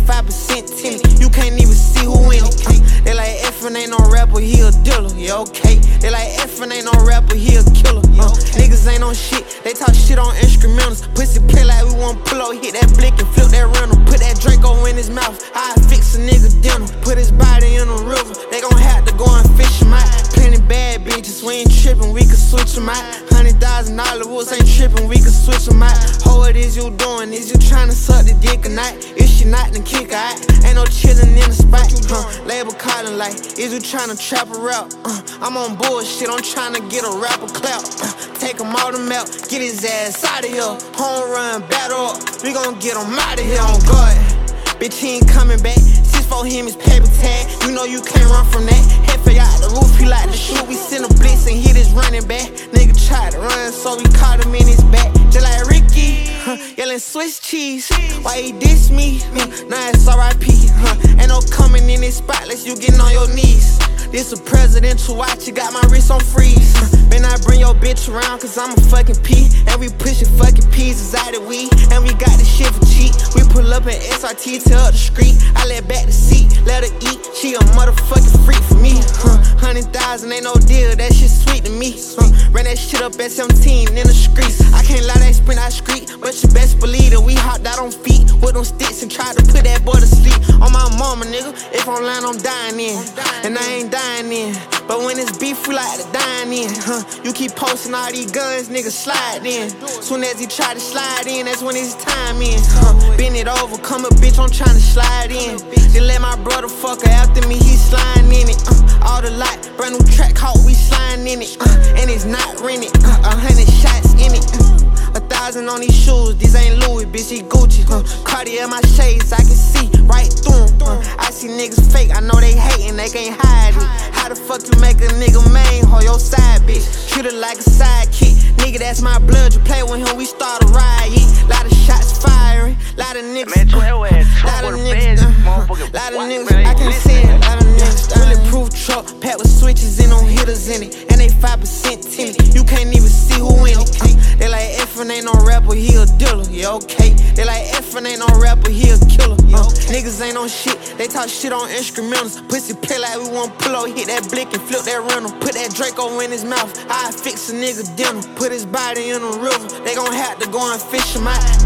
5% timid. You can't even see who in it. They like Effin ain't no rapper, he a dealer. Yeah, okay. They like Effin ain't no rapper, he a killer. Niggas ain't on shit, they talk shit on instrumentals. Pussy play like we want pull up, hit that blick and flip that rental. Put that Draco in his mouth, I fix a nigga dinner. Put his body in a river, they gon' have to go and fish him out. Plenty bad bitches, we ain't trippin', we can switch them out. $100,000 woods ain't trippin', we can switch them out. Ho, what is you doing? Is you tryna suck the dick or not? If she not, then kick her out. Ain't no chillin' in the spot. Label calling like, is you tryna trap her out? I'm on bullshit, I'm tryna get a rapper clout. Take him out the map, get his ass out of here. Home run, battle up, we gon' get him out of here on God. Bitch, he ain't coming back. 6'4" him is paper tag. You know you can't run from that. Head fell out the roof, he like to shoot. We send a blitz and hit his running back. Nigga tried to run, so we caught him in his back. Just like Ricky, yelling Swiss cheese. Why he diss me? Now it's R.I.P. Ain't no coming in this spot unless you getting on your knees. This a presidential watch, you got my wrist on freeze. Man, I bring your bitch around, cause I'm a fucking P. And we pushin' fucking pieces out of weed. And we got this shit for cheap. We pull up in SRT to up the street. I let back the seat, let her eat. She a motherfucking freak for me. 100,000 ain't no deal, that shit sweet to me. Ran that shit up at 17 in the streets. I can't lie, that sprint I street. But you best believe that we hopped out on feet with them sticks and tried to put that boy to sleep. On my mama, nigga, if I'm lying, I'm dying in. And I ain't dying in. But when it's beef, we like to dine in. You keep posting all these guns, nigga, slide in. Soon as he try to slide in, that's when it's time in. Bend it over, come a bitch, I'm tryna slide in. Then let my brother fuck her after me, he sliding in it. All the light, brand new track, how we sliding in it. And it's not rented, 100 shots in it. 1,000 on these shoes, these ain't Louis, bitch, he Gucci. Cartier my shades, I can see right through them. I see niggas fake, I know they hatin', they can't hide it. How the fuck you make a nigga main hoe your side bitch? Treat her like a sidekick. Nigga, that's my blood, you play with him, we start a riot. Lot of shots firing, lot of niggas. Lot of niggas, I can see it. Lot of niggas, bulletproof truck, packed with switches and no hitters in it. And they 5% timid, you can't even see who in it. They like Effin ain't no rapper, he a dealer, yeah, okay. They like Effin ain't no rapper, he a killer. Niggas ain't on shit, they talk shit on instrumentals. Pussy play like we want pull up, hit that blick and flip that rental. Put that Draco in his mouth, I fix a nigga dinner. Put his body in a river, they gon' have to go and fish him out.